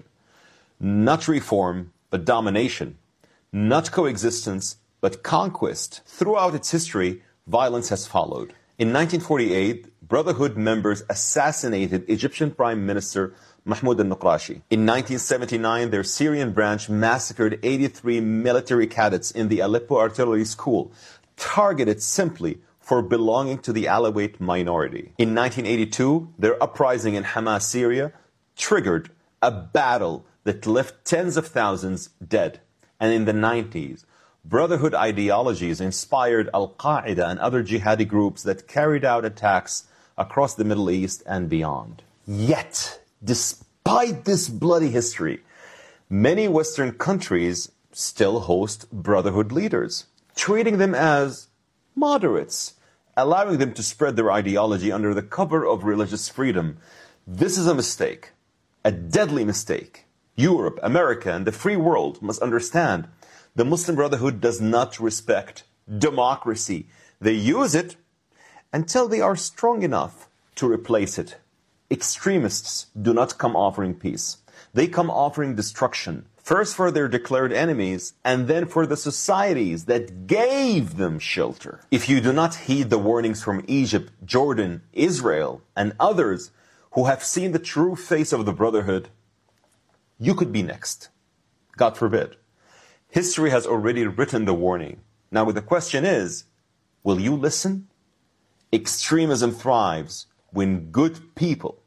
Not reform, but domination. Not coexistence, but conquest. Throughout its history, violence has followed. In nineteen forty-eight, Brotherhood members assassinated Egyptian Prime Minister Mahmoud al-Nuqrashi. In nineteen seventy-nine, their Syrian branch massacred eighty-three military cadets in the Aleppo Artillery School, targeted simply for belonging to the Alawite minority. In nineteen eighty-two, their uprising in Hama, Syria, triggered a battle that left tens of thousands dead. And in the nineties, Brotherhood ideologies inspired Al-Qaeda and other jihadi groups that carried out attacks across the Middle East and beyond. Yet, despite this bloody history, many Western countries still host Brotherhood leaders, treating them as moderates, allowing them to spread their ideology under the cover of religious freedom. This is a mistake, a deadly mistake. Europe, America, and the free world must understand the Muslim Brotherhood does not respect democracy. They use it until they are strong enough to replace it. Extremists do not come offering peace. They come offering destruction, first for their declared enemies, and then for the societies that gave them shelter. If you do not heed the warnings from Egypt, Jordan, Israel, and others who have seen the true face of the Brotherhood, you could be next. God forbid. History has already written the warning. Now the question is, will you listen? Extremism thrives when good people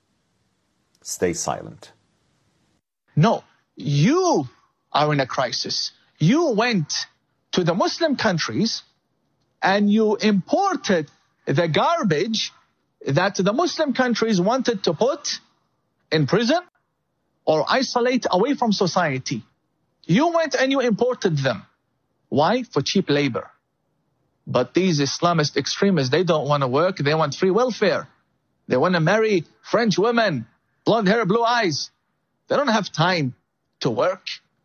stay silent. No, you are in a crisis. You went to the Muslim countries and you imported the garbage that the Muslim countries wanted to put in prison or isolate away from society. You went and you imported them. Why? For cheap labor. But these Islamist extremists, they don't want to work. They want free welfare. They want to marry French women, blonde hair, blue eyes. They don't have time to work.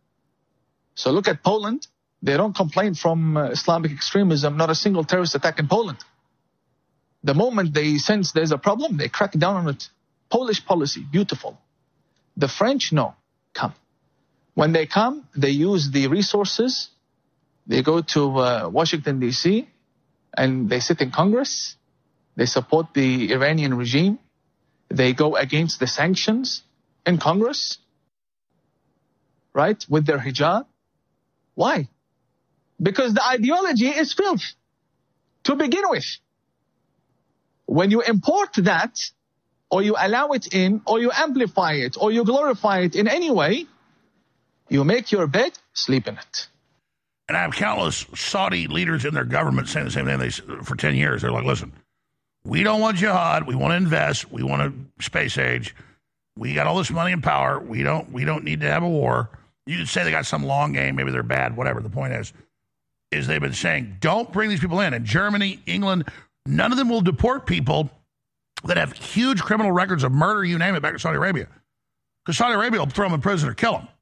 So look at Poland. They don't complain from uh, Islamic extremism, not a single terrorist attack in Poland. The moment they sense there's a problem, they crack down on it. Polish policy, beautiful. The French, no, come. When they come, they use the resources. They go to uh, Washington, D C, and they sit in Congress. They support the Iranian regime. They go against the sanctions in Congress, right, with their hijab. Why? Because the ideology is filth to begin with. When you import that, or you allow it in, or you amplify it, or you glorify it in any way, you make your bed, sleep in it. And I have countless Saudi leaders in their government saying the same thing they, for ten years. They're like, listen, we don't want jihad. We want to invest. We want a space age. We got all this money and power. We don't we don't need to have a war. You could say they got some long game. Maybe they're bad, whatever. The point is, is they've been saying, don't bring these people in. And Germany, England, none of them will deport people that have huge criminal records of murder, you name it, back to Saudi Arabia. Because Saudi Arabia will throw them in prison or kill them.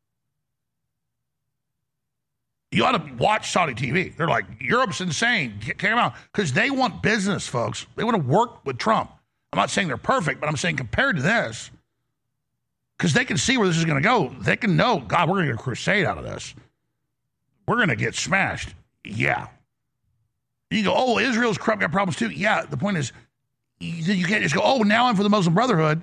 You ought to watch Saudi T V. They're like, Europe's insane. Take them out. Because they want business, folks. They want to work with Trump. I'm not saying they're perfect, but I'm saying compared to this, because they can see where this is going to go. They can know, God, we're going to get a crusade out of this. We're going to get smashed. Yeah. You go, oh, Israel's corrupt, got problems too. Yeah, the point is, you, you can't just go, oh, now I'm for the Muslim Brotherhood.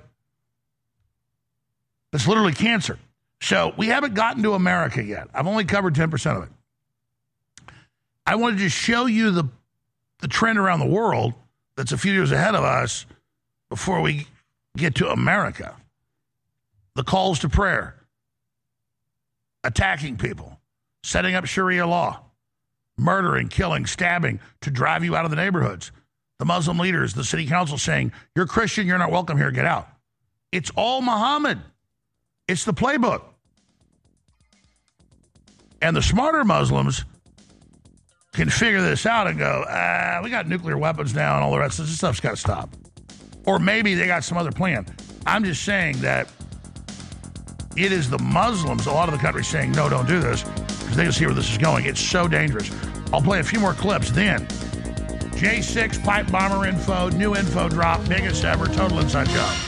That's literally cancer. So we haven't gotten to America yet. I've only covered ten percent of it. I wanted to show you the the trend around the world that's a few years ahead of us before we get to America. The calls to prayer, attacking people, setting up Sharia law, murdering, killing, stabbing to drive you out of the neighborhoods. The Muslim leaders, the city council saying, you're Christian, you're not welcome here, get out. It's all Muhammad. It's the playbook. And the smarter Muslims can figure this out and go, ah, we got nuclear weapons now and all the rest of this stuff's got to stop. Or maybe they got some other plan. I'm just saying that it is the Muslims, a lot of the country saying, no, don't do this, because they can see where this is going. It's so dangerous. I'll play a few more clips then. J six pipe bomber info, new info drop, biggest ever, total inside job.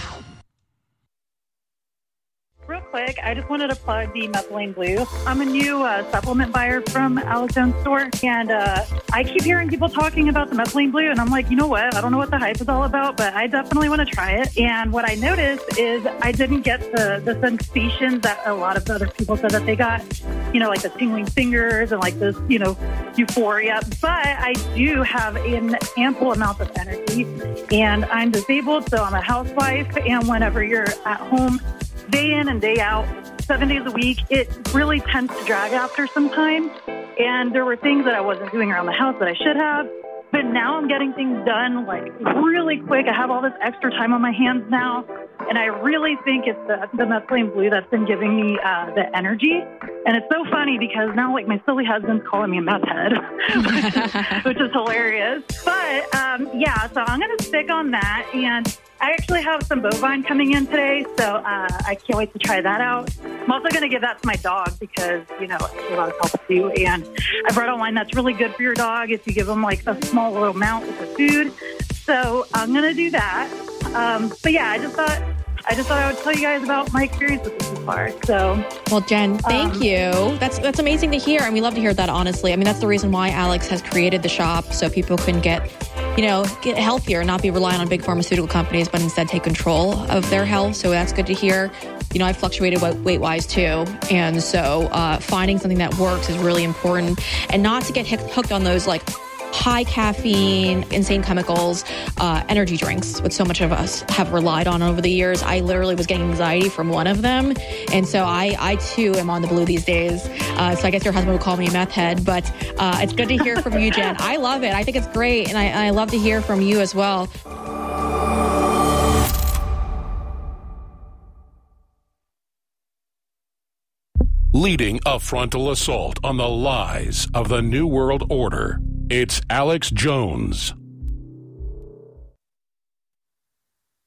Real quick, I just wanted to plug the Methylene Blue. I'm a new uh, supplement buyer from Alex Jones store, and uh, I keep hearing people talking about the Methylene Blue, and I'm like, you know what? I don't know what the hype is all about, but I definitely want to try it. And what I noticed is I didn't get the, the sensation that a lot of other people said that they got, you know, like the tingling fingers and like this, you know, euphoria. But I do have an ample amount of energy, and I'm disabled, so I'm a housewife, and whenever you're at home, day in and day out, seven days a week, it really tends to drag after some time. And there were things that I wasn't doing around the house that I should have. But now I'm getting things done like really quick. I have all this extra time on my hands now. And I really think it's the, the Methylene Blue that's been giving me uh, the energy. And it's so funny because now like my silly husband's calling me a meth head, which, is, which is hilarious. But um, yeah, so I'm going to stick on that. And I actually have some bovine coming in today, so uh, I can't wait to try that out. I'm also going to give that to my dog because, you know, it's a lot of help too. And I've read online that's really good for your dog if you give them like a small little amount with the food. So I'm going to do that. Um, but yeah, I just thought I just thought I would tell you guys about my experience with this so far. So, well, Jen, thank um, you. That's that's amazing to hear, and we love to hear that. Honestly, I mean, that's the reason why Alex has created the shop so people can get, you know, get healthier and not be relying on big pharmaceutical companies, but instead take control of their health. So that's good to hear. You know, I fluctuated weight-wise too, and so uh, finding something that works is really important, and not to get hooked on those like high caffeine, insane chemicals, uh, energy drinks, which so much of us have relied on over the years. I literally was getting anxiety from one of them. And so I, I too am on the blue these days. Uh, so I guess your husband would call me a meth head, but uh, it's good to hear from you, Jen. I love it. I think it's great. And I, I love to hear from you as well. Leading a frontal assault on the lies of the New World Order, it's Alex Jones.